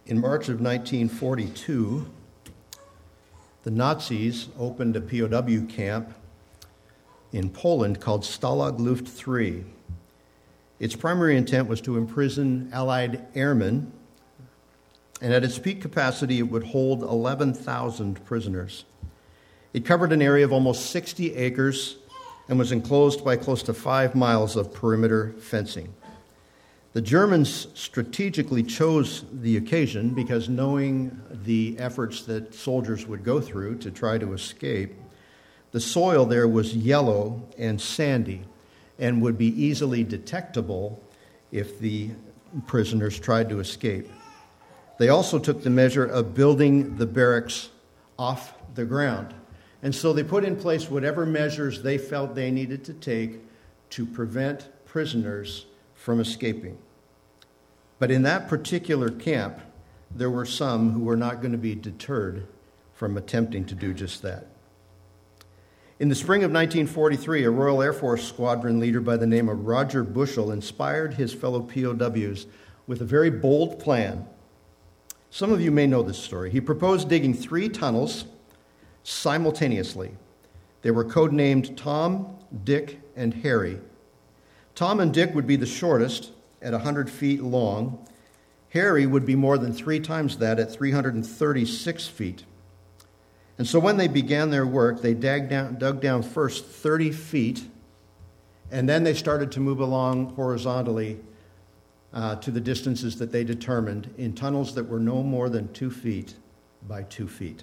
In March of 1942, the Nazis opened a POW camp in Poland called Stalag Luft III. Its primary intent was to imprison Allied airmen, and at its peak capacity, it would hold 11,000 prisoners. It covered an area of almost 60 acres and was enclosed by close to 5 miles of perimeter fencing. The Germans strategically chose the occasion because, knowing the efforts that soldiers would go through to try to escape, the soil there was yellow and sandy and would be easily detectable if the prisoners tried to escape. They also took the measure of building the barracks off the ground. And so they put in place whatever measures they felt they needed to take to prevent prisoners from escaping. But in that particular camp, there were some who were not going to be deterred from attempting to do just that. In the spring of 1943, a Royal Air Force squadron leader by the name of Roger Bushell inspired his fellow POWs with a very bold plan. Some of you may know this story. He proposed digging 3 tunnels simultaneously. They were codenamed Tom, Dick, and Harry. Tom and Dick would be the shortest at 100 feet long. Harry would be more than 3 times that at 336 feet. And so when they began their work, they dug down first 30 feet, and then they started to move along horizontally to the distances that they determined in tunnels that were no more than 2 feet by 2 feet.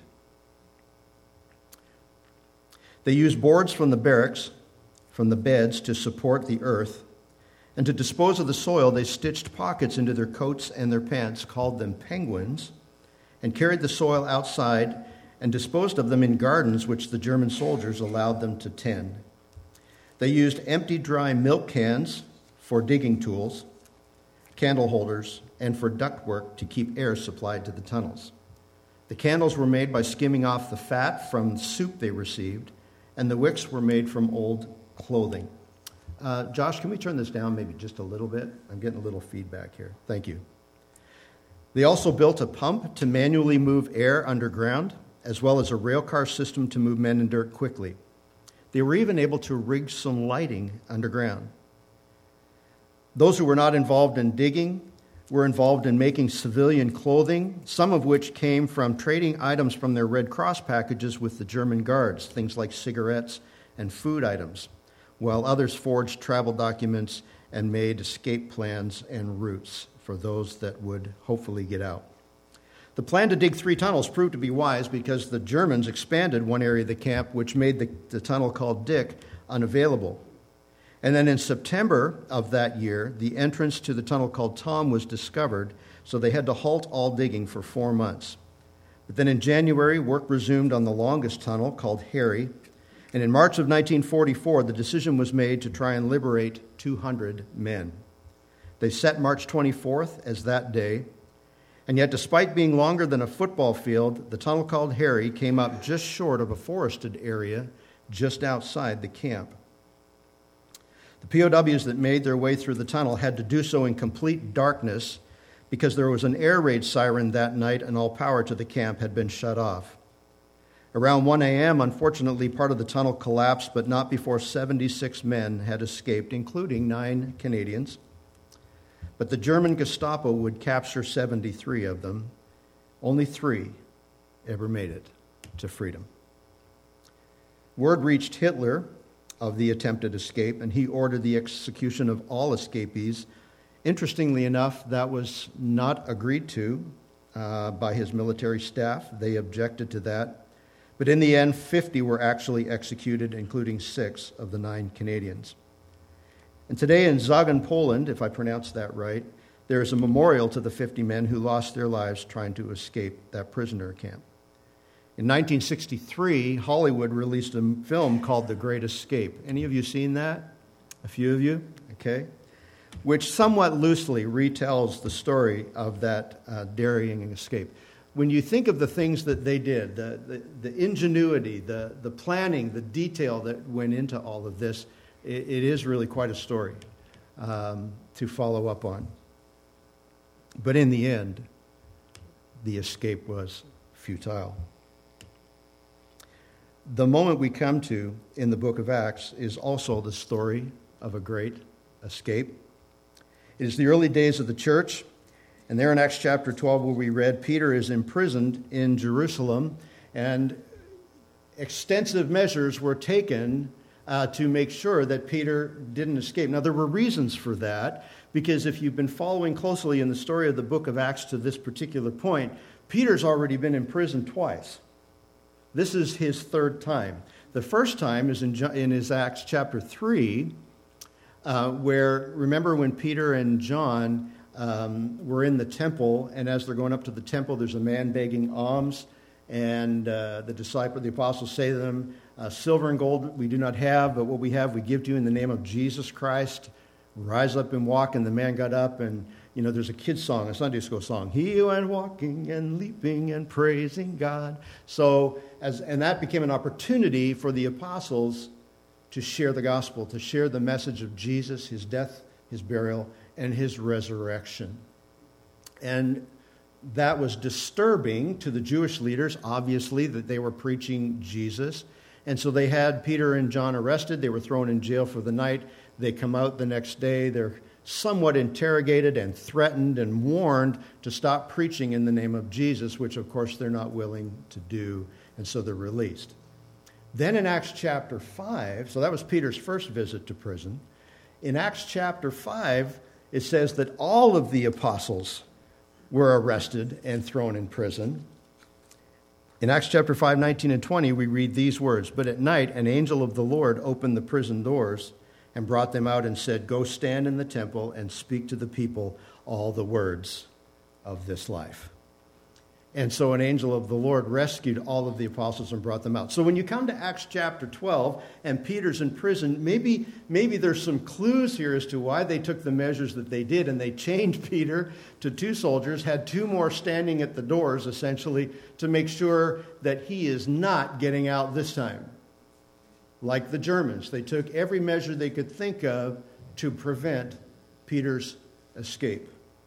They used boards from the barracks, from the beds, to support the earth. And to dispose of the soil, they stitched pockets into their coats and their pants, called them penguins, and carried the soil outside and disposed of them in gardens which the German soldiers allowed them to tend. They used empty dry milk cans for digging tools, candle holders, and for ductwork to keep air supplied to the tunnels. The candles were made by skimming off the fat from soup they received, and the wicks were made from old clothing. Josh, can we turn this down maybe just a little bit? I'm getting a little feedback here. Thank you. They also built a pump to manually move air underground, as well as a railcar system to move men and dirt quickly. They were even able to rig some lighting underground. Those who were not involved in digging were involved in making civilian clothing, some of which came from trading items from their Red Cross packages with the German guards, things like cigarettes and food items, while others forged travel documents and made escape plans and routes for those that would hopefully get out. The plan to dig 3 tunnels proved to be wise because the Germans expanded one area of the camp, which made the tunnel called Dick unavailable. And then in September of that year, the entrance to the tunnel called Tom was discovered, so they had to halt all digging for 4 months. But then in January, work resumed on the longest tunnel called Harry, and in March of 1944, the decision was made to try and liberate 200 men. They set March 24th as that day, and yet despite being longer than a football field, the tunnel called Harry came up just short of a forested area just outside the camp. The POWs that made their way through the tunnel had to do so in complete darkness because there was an air raid siren that night and all power to the camp had been shut off. Around 1 a.m., unfortunately, part of the tunnel collapsed, but not before 76 men had escaped, including 9 Canadians. But the German Gestapo would capture 73 of them. Only 3 ever made it to freedom. Word reached Hitler of the attempted escape, and he ordered the execution of all escapees. Interestingly enough, that was not agreed to by his military staff. They objected to that. But in the end, 50 were actually executed, including 6 of the 9 Canadians. And today in Zagan, Poland, if I pronounced that right, there is a memorial to the 50 men who lost their lives trying to escape that prisoner camp. In 1963, Hollywood released a film called The Great Escape. Any of you seen that? A few of you? Okay. Which somewhat loosely retells the story of that daring escape. When you think of the things that they did, the ingenuity, the planning, the detail that went into all of this, it is really quite a story to follow up on. But in the end, the escape was futile. The moment we come to in the book of Acts is also the story of a great escape. It is the early days of the church, and there in Acts chapter 12 where we read, Peter is imprisoned in Jerusalem, and extensive measures were taken to make sure that Peter didn't escape. Now, there were reasons for that, because if you've been following closely in the story of the book of Acts to this particular point, Peter's already been in prison twice. This is his third time. The first time is in his Acts chapter 3, where, remember when Peter and John were in the temple, and as they're going up to the temple, there's a man begging alms, and the apostles say to them, silver and gold we do not have, but what we have we give to you in the name of Jesus Christ. Rise up and walk. And the man got up, and there's a kid's song, a Sunday school song. He went walking and leaping and praising God. And that became an opportunity for the apostles to share the gospel, to share the message of Jesus, his death, his burial, and his resurrection. And that was disturbing to the Jewish leaders, obviously, that they were preaching Jesus. And so they had Peter and John arrested. They were thrown in jail for the night. They come out the next day. They're somewhat interrogated and threatened and warned to stop preaching in the name of Jesus, which, of course, they're not willing to do. And so they're released. Then in Acts chapter 5, so that was Peter's first visit to prison. In Acts chapter 5, it says that all of the apostles were arrested and thrown in prison. In Acts chapter 5, 19 and 20, we read these words, "But at night an angel of the Lord opened the prison doors and brought them out and said, 'Go stand in the temple and speak to the people all the words of this life.'" And so an angel of the Lord rescued all of the apostles and brought them out. So when you come to Acts chapter 12 and Peter's in prison, maybe there's some clues here as to why they took the measures that they did, and they chained Peter to two soldiers, had two more standing at the doors, essentially, to make sure that he is not getting out this time. Like the Germans, they took every measure they could think of to prevent Peter's escape.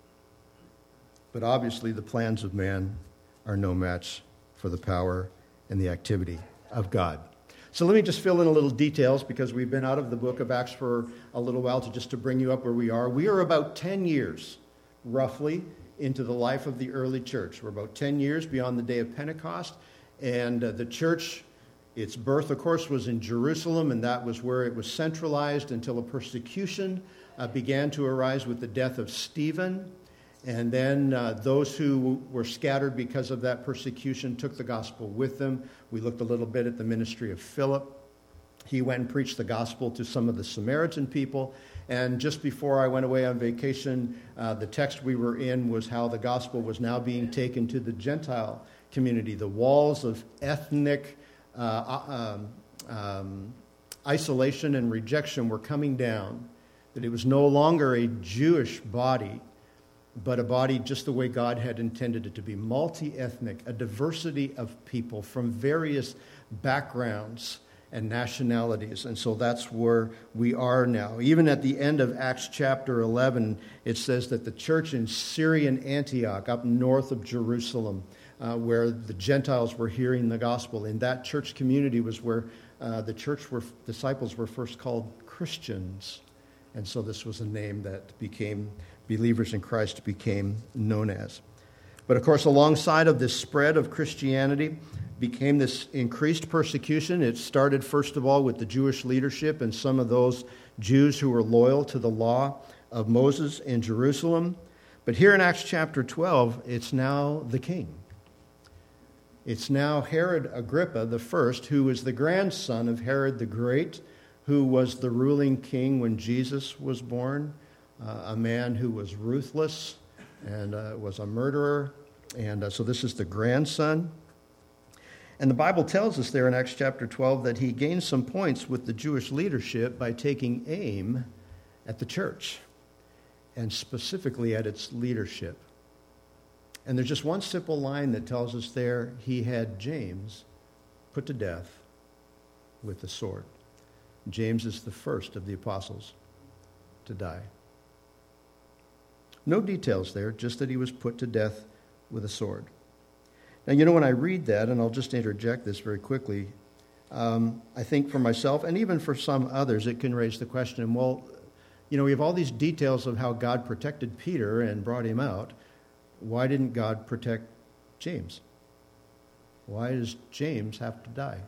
But obviously the plans of man are no match for the power and the activity of God. So let me just fill in a little details, because we've been out of the book of Acts for a little while, to bring you up where we are. We are about 10 years, roughly, into the life of the early church. We're about 10 years beyond the day of Pentecost, and the church, its birth, of course, was in Jerusalem, and that was where it was centralized until a persecution began to arise with the death of Stephen. And then those who were scattered because of that persecution took the gospel with them. We looked a little bit at the ministry of Philip. He went and preached the gospel to some of the Samaritan people. And just before I went away on vacation, the text we were in was how the gospel was now being taken to the Gentile community. The walls of ethnic isolation and rejection were coming down. That it was no longer a Jewish body, but a body just the way God had intended it to be, multi-ethnic, a diversity of people from various backgrounds and nationalities. And so that's where we are now. Even at the end of Acts chapter 11, it says that the church in Syrian Antioch, up north of Jerusalem, where the Gentiles were hearing the gospel, in that church community was where disciples were first called Christians. And so this was a name that believers in Christ became known as. But of course, alongside of this spread of Christianity became this increased persecution. It started, first of all, with the Jewish leadership and some of those Jews who were loyal to the law of Moses in Jerusalem. But here in Acts chapter 12, it's now the king. It's now Herod Agrippa I, who is the grandson of Herod the Great, who was the ruling king when Jesus was born. A man who was ruthless and was a murderer. And so this is the grandson. And the Bible tells us there in Acts chapter 12 that he gained some points with the Jewish leadership by taking aim at the church, and specifically at its leadership. And there's just one simple line that tells us there, he had James put to death with the sword. James is the first of the apostles to die. No details there, just that he was put to death with a sword. Now, when I read that, and I'll just interject this very quickly, I think for myself and even for some others, it can raise the question, well, we have all these details of how God protected Peter and brought him out. Why didn't God protect James? Why does James have to die?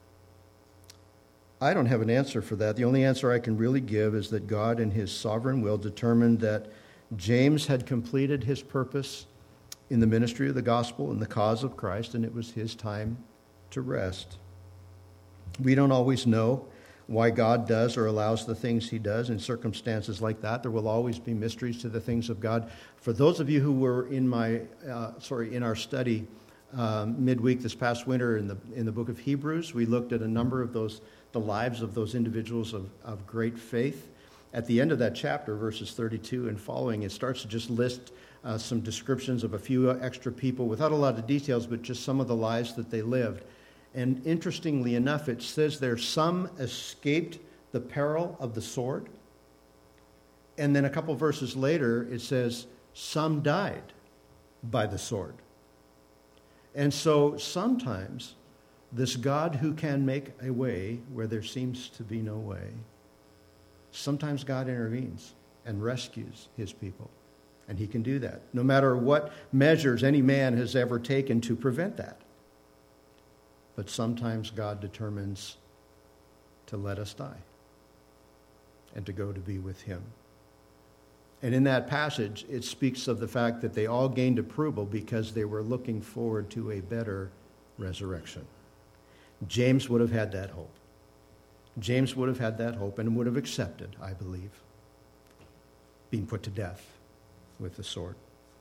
I don't have an answer for that. The only answer I can really give is that God, in his sovereign will, determined that James had completed his purpose in the ministry of the gospel and the cause of Christ, and it was his time to rest. We don't always know why God does or allows the things he does in circumstances like that. There will always be mysteries to the things of God. For those of you who were in our study midweek this past winter in the book of Hebrews, we looked at a number of the lives of those individuals of great faith. At the end of that chapter, verses 32 and following, it starts to just list some descriptions of a few extra people without a lot of details, but just some of the lives that they lived. And interestingly enough, it says there, some escaped the peril of the sword. And then a couple verses later, it says, some died by the sword. And so sometimes this God who can make a way where there seems to be no way, sometimes God intervenes and rescues his people. And he can do that, no matter what measures any man has ever taken to prevent that. But sometimes God determines to let us die and to go to be with him. And in that passage, it speaks of the fact that they all gained approval because they were looking forward to a better resurrection. James would have had that hope. James would have had that hope and would have accepted, I believe, being put to death with the sword.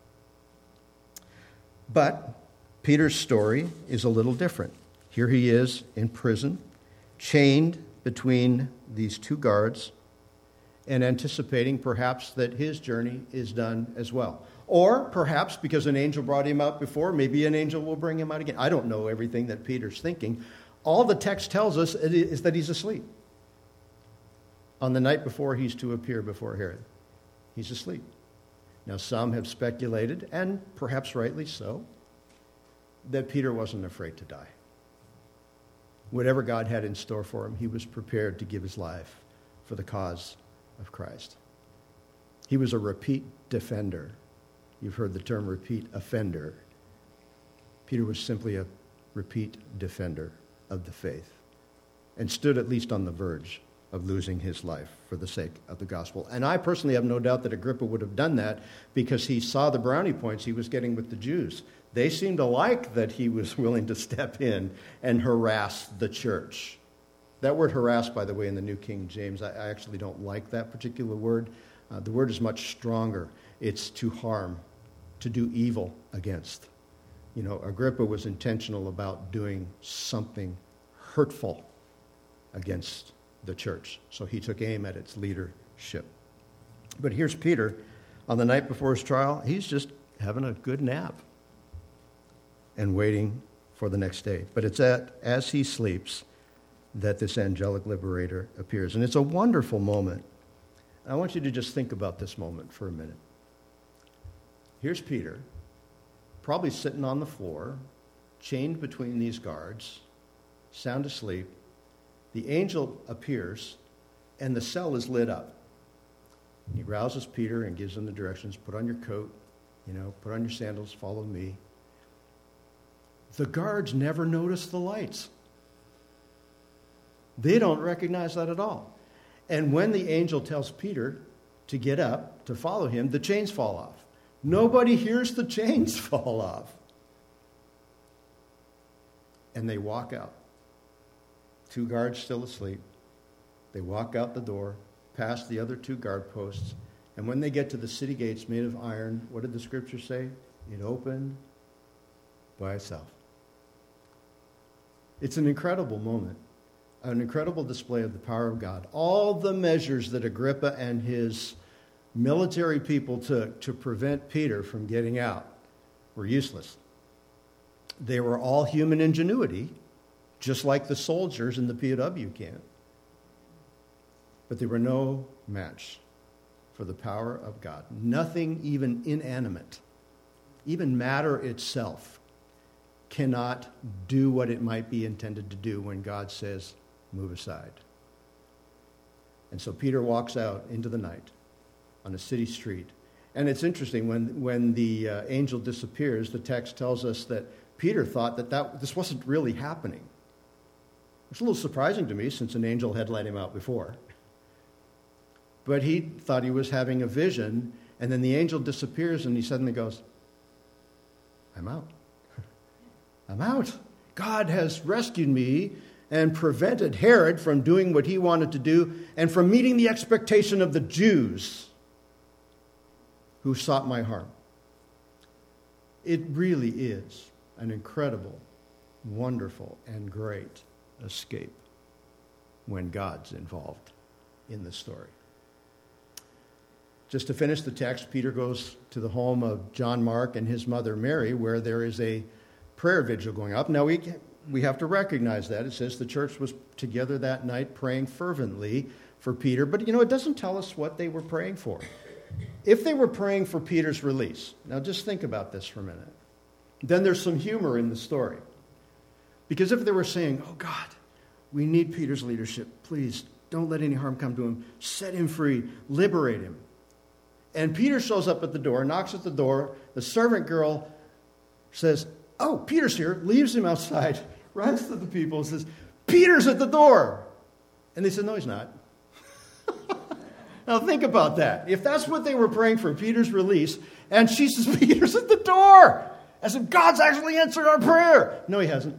But Peter's story is a little different. Here he is in prison, chained between these two guards, and anticipating perhaps that his journey is done as well. Or perhaps because an angel brought him out before, maybe an angel will bring him out again. I don't know everything that Peter's thinking. All the text tells us is that he's asleep. On the night before he's to appear before Herod, he's asleep. Now, some have speculated, and perhaps rightly so, that Peter wasn't afraid to die. Whatever God had in store for him, he was prepared to give his life for the cause of Christ. He was a repeat defender. You've heard the term repeat offender. Peter was simply a repeat defender of the faith and stood at least on the verge of losing his life for the sake of the gospel. And I personally have no doubt that Agrippa would have done that because he saw the brownie points he was getting with the Jews. They seemed to like that he was willing to step in and harass the church. That word harass, by the way, in the New King James, I actually don't like that particular word. The word is much stronger. It's to harm, to do evil against. Agrippa was intentional about doing something hurtful against the church. So he took aim at its leadership. But here's Peter. On the night before his trial, he's just having a good nap and waiting for the next day. But it's as he sleeps that this angelic liberator appears. And it's a wonderful moment. I want you to just think about this moment for a minute. Here's Peter, probably sitting on the floor, chained between these guards, sound asleep. The angel appears, and the cell is lit up. He rouses Peter and gives him the directions. Put on your coat, put on your sandals, follow me. The guards never notice the lights. They don't recognize that at all. And when the angel tells Peter to get up, to follow him, the chains fall off. Nobody hears the chains fall off. And they walk out. Two guards still asleep. They walk out the door, past the other two guard posts, and when they get to the city gates made of iron, what did the scripture say? It opened by itself. It's an incredible moment, an incredible display of the power of God. All the measures that Agrippa and his military people took to prevent Peter from getting out were useless. They were all human ingenuity, just like the soldiers in the POW camp. But they were no match for the power of God. Nothing even inanimate, even matter itself, cannot do what it might be intended to do when God says, move aside. And so Peter walks out into the night on a city street. And it's interesting, when the angel disappears, the text tells us that Peter thought that this wasn't really happening. It's a little surprising to me, since an angel had let him out before. But he thought he was having a vision, and then the angel disappears, and he suddenly goes, I'm out. I'm out. God has rescued me and prevented Herod from doing what he wanted to do and from meeting the expectation of the Jews who sought my harm. It really is an incredible, wonderful, and great escape when God's involved in the story. Just to finish the text, Peter goes to the home of John Mark and his mother Mary, where there is a prayer vigil going up. Now, we have to recognize that. It says the church was together that night praying fervently for Peter. But, it doesn't tell us what they were praying for. If they were praying for Peter's release, now just think about this for a minute, then there's some humor in the story. Because if they were saying, oh God, we need Peter's leadership, please don't let any harm come to him, set him free, liberate him. And Peter shows up at the door, knocks at the door, the servant girl says, oh, Peter's here, leaves him outside, runs to the people and says, Peter's at the door. And they said, no, he's not. Now think about that. If that's what they were praying for, Peter's release, and she says, Peter's at the door, as if God's actually answered our prayer. No, he hasn't.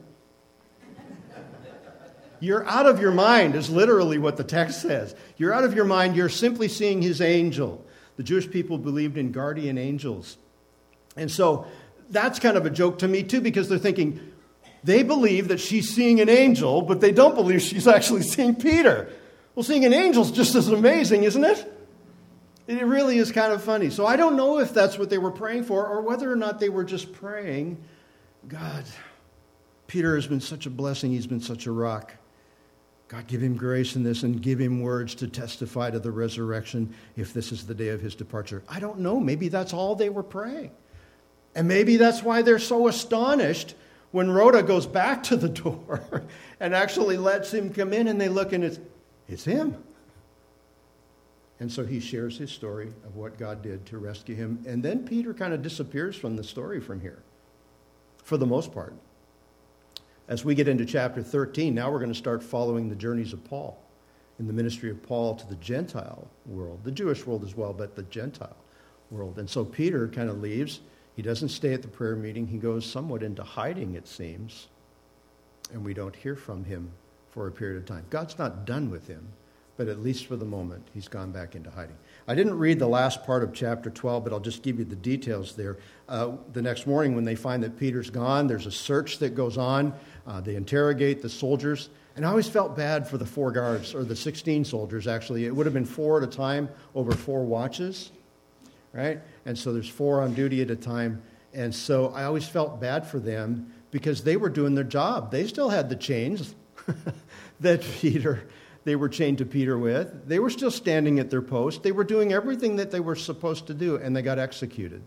You're out of your mind is literally what the text says. You're out of your mind. You're simply seeing his angel. The Jewish people believed in guardian angels. And so that's kind of a joke to me too, because they're thinking, they believe that she's seeing an angel, but they don't believe she's actually seeing Peter. Well, seeing an angel's just as amazing, isn't it? It really is kind of funny. So I don't know if that's what they were praying for, or whether or not they were just praying, God, Peter has been such a blessing. He's been such a rock. God, give him grace in this and give him words to testify to the resurrection if this is the day of his departure. I don't know. Maybe that's all they were praying. And maybe that's why they're so astonished when Rhoda goes back to the door and actually lets him come in, and they look and it's him. And so he shares his story of what God did to rescue him. And then Peter kind of disappears from the story from here, for the most part. As we get into chapter 13, now we're going to start following the journeys of Paul in the ministry of Paul to the Gentile world, the Jewish world as well, but the Gentile world. And so Peter kind of leaves. He doesn't stay at the prayer meeting. He goes somewhat into hiding, it seems, and we don't hear from him for a period of time. God's not done with him, but at least for the moment, he's gone back into hiding. I didn't read the last part of chapter 12, but I'll just give you the details there. The next morning, when they find that Peter's gone, there's a search that goes on. They interrogate the soldiers. And I always felt bad for the 4 guards, or the 16 soldiers, actually. It would have been 4 at a time over 4 watches, right? And so there's 4 on duty at a time. And so I always felt bad for them because they were doing their job. They still had the chains that they were chained to Peter with. They were still standing at their post. They were doing everything that they were supposed to do, and they got executed.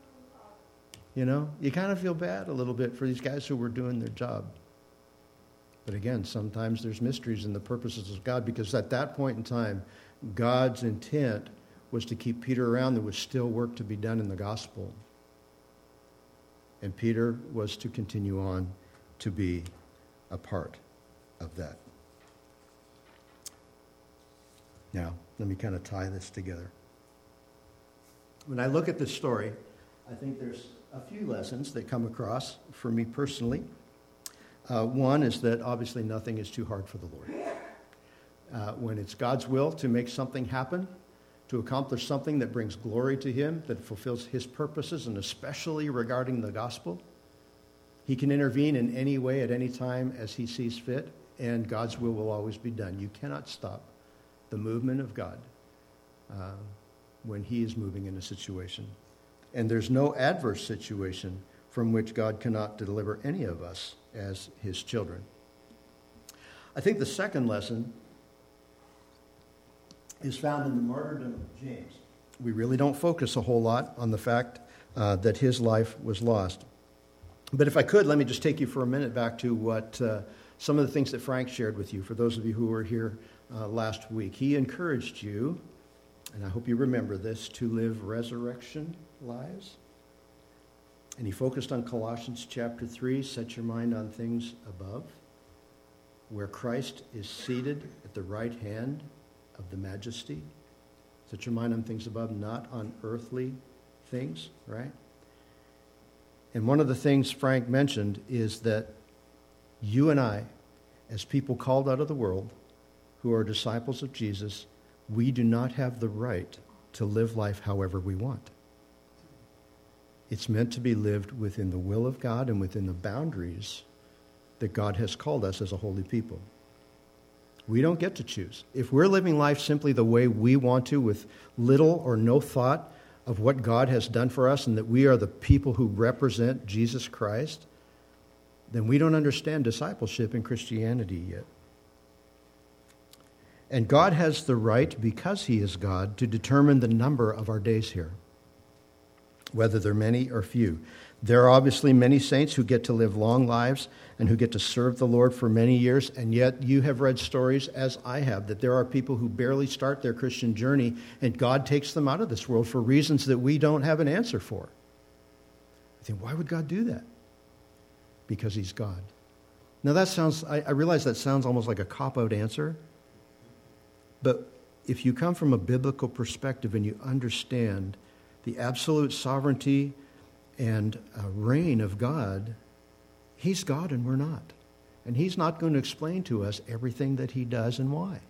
You kind of feel bad a little bit for these guys who were doing their job. But again, sometimes there's mysteries in the purposes of God, because at that point in time, God's intent was to keep Peter around. There was still work to be done in the gospel. And Peter was to continue on to be a part of that. Now, let me kind of tie this together. When I look at this story, I think there's a few lessons that come across for me personally. One is that obviously nothing is too hard for the Lord. When it's God's will to make something happen, to accomplish something that brings glory to him, that fulfills his purposes, and especially regarding the gospel, he can intervene in any way at any time as he sees fit, and God's will always be done. You cannot stop the movement of God when he is moving in a situation. And there's no adverse situation from which God cannot deliver any of us as his children. I think the second lesson is found in the martyrdom of James. We really don't focus a whole lot on the fact that his life was lost. But if I could, let me just take you for a minute back to what some of the things that Frank shared with you, for those of you who were here last week. He encouraged you, and I hope you remember this, to live resurrection lives. And he focused on Colossians chapter 3, set your mind on things above, where Christ is seated at the right hand of the majesty. Set your mind on things above, not on earthly things, right? And one of the things Frank mentioned is that you and I, as people called out of the world, who are disciples of Jesus, we do not have the right to live life however we want. It's meant to be lived within the will of God and within the boundaries that God has called us as a holy people. We don't get to choose. If we're living life simply the way we want to, with little or no thought of what God has done for us and that we are the people who represent Jesus Christ, then we don't understand discipleship in Christianity yet. And God has the right, because he is God, to determine the number of our days here, whether they're many or few. There are obviously many saints who get to live long lives and who get to serve the Lord for many years, and yet you have read stories, as I have, that there are people who barely start their Christian journey, and God takes them out of this world for reasons that we don't have an answer for. I think, why would God do that? Because he's God. Now that sounds, I realize that sounds almost like a cop-out answer, but if you come from a biblical perspective and you understand the absolute sovereignty and reign of God, he's God and we're not. And he's not going to explain to us everything that he does and why.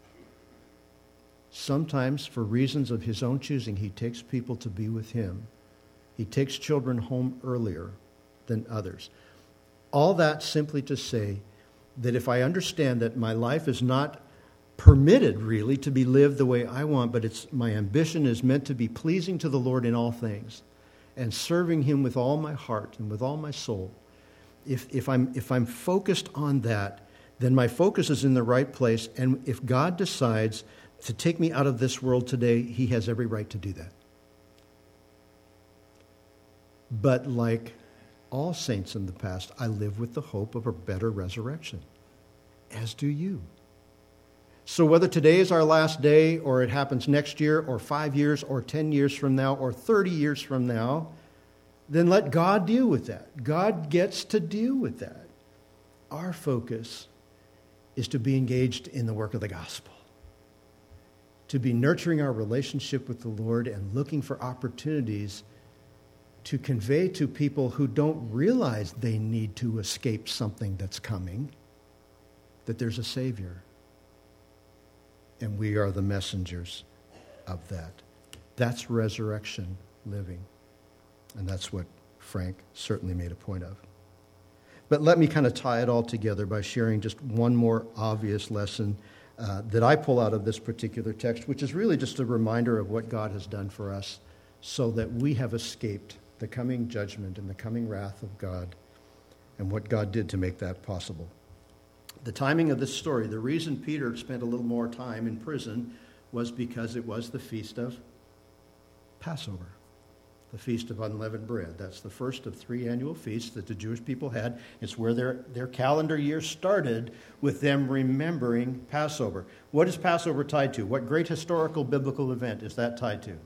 Sometimes, for reasons of his own choosing, he takes people to be with him. He takes children home earlier than others. All that simply to say that if I understand that my life is not permitted really to be lived the way I want, but my ambition is meant to be pleasing to the Lord in all things and serving him with all my heart and with all my soul. If I'm focused on that, then my focus is in the right place. And if God decides to take me out of this world today, he has every right to do that. But like all saints in the past, I live with the hope of a better resurrection, as do you. So whether today is our last day, or it happens next year, or 5 years, or 10 years from now, or 30 years from now, then let God deal with that. God gets to deal with that. Our focus is to be engaged in the work of the gospel, to be nurturing our relationship with the Lord and looking for opportunities to convey to people who don't realize they need to escape something that's coming, that there's a Savior. And we are the messengers of that. That's resurrection living. And that's what Frank certainly made a point of. But let me kind of tie it all together by sharing just one more obvious lesson that I pull out of this particular text, which is really just a reminder of what God has done for us so that we have escaped the coming judgment and the coming wrath of God, and what God did to make that possible. The timing of this story, the reason Peter spent a little more time in prison was because it was the feast of Passover, the Feast of Unleavened Bread. That's the first of 3 annual feasts that the Jewish people had. It's where their calendar year started, with them remembering Passover. What is Passover tied to? What great historical biblical event is that tied to?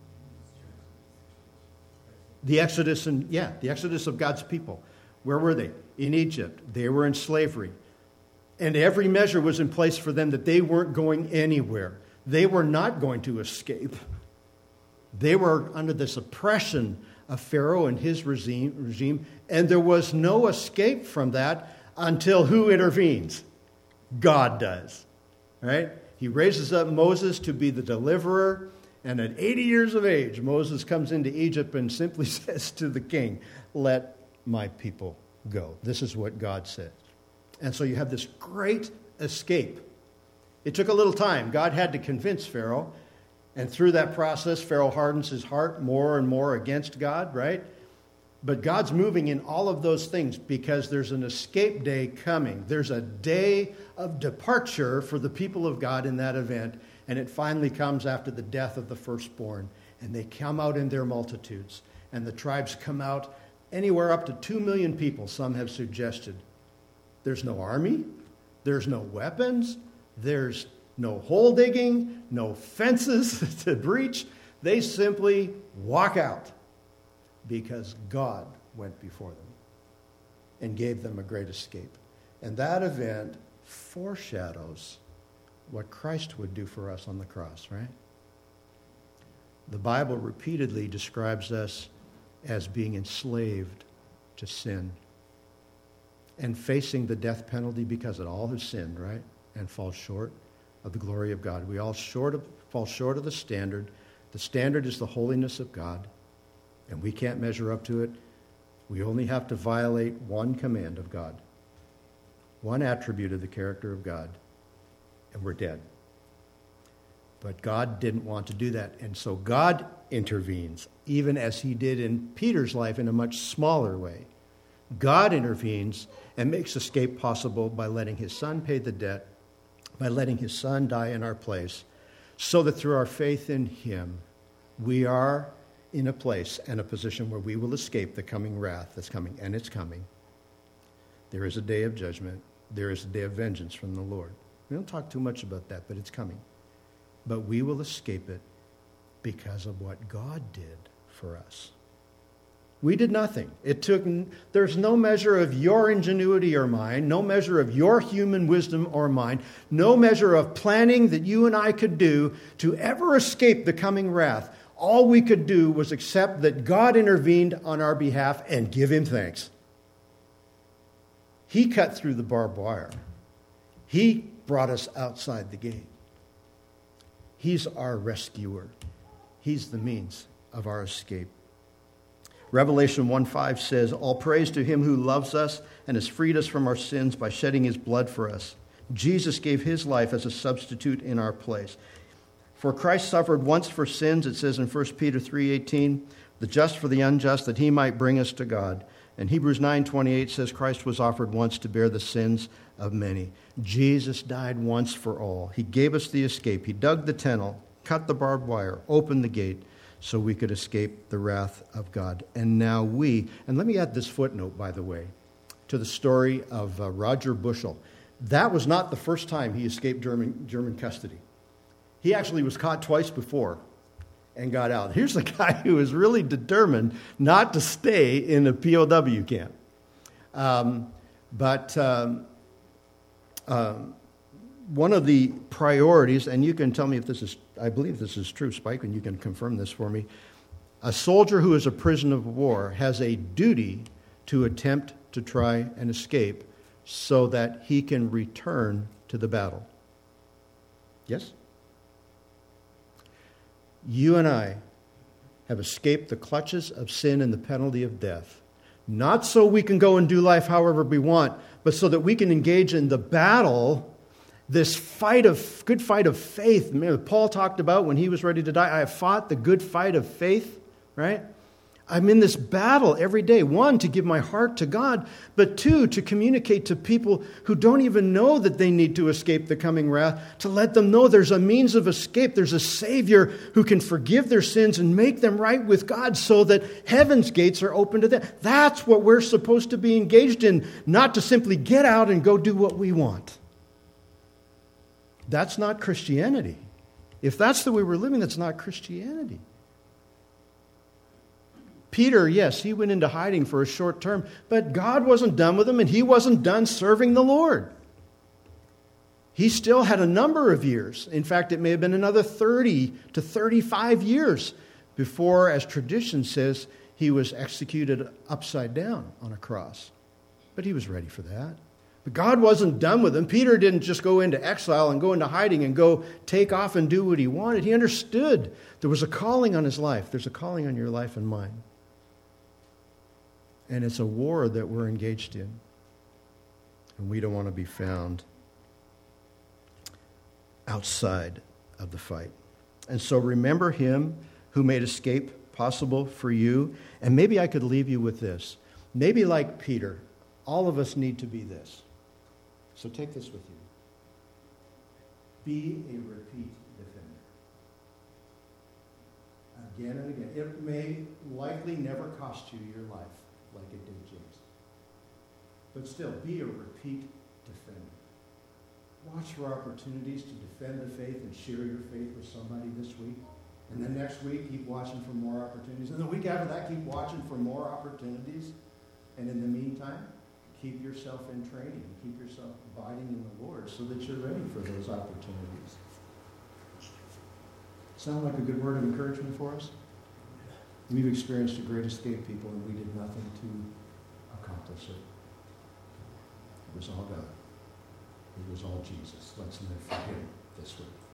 The Exodus, the Exodus of God's people. Where were they? In Egypt. They were in slavery. And every measure was in place for them that they weren't going anywhere. They were not going to escape. They were under this oppression of Pharaoh and his regime, and there was no escape from that until who intervenes? God does. Right? He raises up Moses to be the deliverer, and at 80 years of age, Moses comes into Egypt and simply says to the king, "Let my people go." This is what God said. And so you have this great escape. It took a little time. God had to convince Pharaoh. And through that process, Pharaoh hardens his heart more and more against God, right? But God's moving in all of those things because there's an escape day coming. There's a day of departure for the people of God in that event. And it finally comes after the death of the firstborn. And they come out in their multitudes. And the tribes come out anywhere up to 2 million people, some have suggested. There's no army, there's no weapons, there's no hole digging, no fences to breach. They simply walk out because God went before them and gave them a great escape. And that event foreshadows what Christ would do for us on the cross, right? The Bible repeatedly describes us as being enslaved to sin and facing the death penalty because it all has sinned, right? And fall short of the glory of God. We all fall short of the standard. The standard is the holiness of God, and we can't measure up to it. We only have to violate one command of God, one attribute of the character of God, and we're dead. But God didn't want to do that, and so God intervenes, even as he did in Peter's life in a much smaller way. God intervenes and makes escape possible by letting his Son pay the debt, by letting his Son die in our place, so that through our faith in him, we are in a place and a position where we will escape the coming wrath that's coming, and it's coming. There is a day of judgment. There is a day of vengeance from the Lord. We don't talk too much about that, but it's coming. But we will escape it because of what God did for us. We did nothing. There's no measure of your ingenuity or mine, no measure of your human wisdom or mine, no measure of planning that you and I could do to ever escape the coming wrath. All we could do was accept that God intervened on our behalf and give him thanks. He cut through the barbed wire. He brought us outside the gate. He's our rescuer. He's the means of our escape. Revelation 1:5 says, "All praise to him who loves us and has freed us from our sins by shedding his blood for us. Jesus gave his life as a substitute in our place. For Christ suffered once for sins," it says in 1 Peter 3:18, "the just for the unjust, that he might bring us to God." And Hebrews 9:28 says Christ was offered once to bear the sins of many. Jesus died once for all. He gave us the escape. He dug the tunnel, cut the barbed wire, opened the gate so we could escape the wrath of God. And now and let me add this footnote, by the way, to the story of Roger Bushell. That was not the first time he escaped German custody. He actually was caught twice before and got out. Here's a guy who is really determined not to stay in a POW camp. One of the priorities, and you can tell me if this is, I believe this is true, Spike, and you can confirm this for me. A soldier who is a prisoner of war has a duty to attempt to try and escape so that he can return to the battle. Yes? You and I have escaped the clutches of sin and the penalty of death. Not so we can go and do life however we want, but so that we can engage in the battle, this good fight of faith. Paul talked about when he was ready to die, I have fought the good fight of faith, right? I'm in this battle every day. One, to give my heart to God, but two, to communicate to people who don't even know that they need to escape the coming wrath, to let them know there's a means of escape. There's a Savior who can forgive their sins and make them right with God so that heaven's gates are open to them. That's what we're supposed to be engaged in, not to simply get out and go do what we want. That's not Christianity. If that's the way we're living, that's not Christianity. Peter, yes, he went into hiding for a short term, but God wasn't done with him, and he wasn't done serving the Lord. He still had a number of years. In fact, it may have been another 30 to 35 years before, as tradition says, he was executed upside down on a cross. But he was ready for that. But God wasn't done with him. Peter didn't just go into exile and go into hiding and go take off and do what he wanted. He understood there was a calling on his life. There's a calling on your life and mine. And it's a war that we're engaged in. And we don't want to be found outside of the fight. And so remember him who made escape possible for you. And maybe I could leave you with this. Maybe like Peter, all of us need to be this. So take this with you. Be a repeat defender. Again and again. It may likely never cost you your life. like it did James. But still, be a repeat defender. Watch for opportunities to defend the faith and share your faith with somebody this week. And then next week, keep watching for more opportunities. And the week after that, keep watching for more opportunities. And in the meantime, keep yourself in training. Keep yourself abiding in the Lord so that you're ready for those opportunities. Sound like a good word of encouragement for us? We've experienced a great escape, people, and we did nothing to accomplish it. It was all God. It was all Jesus. Let's live for Him this week.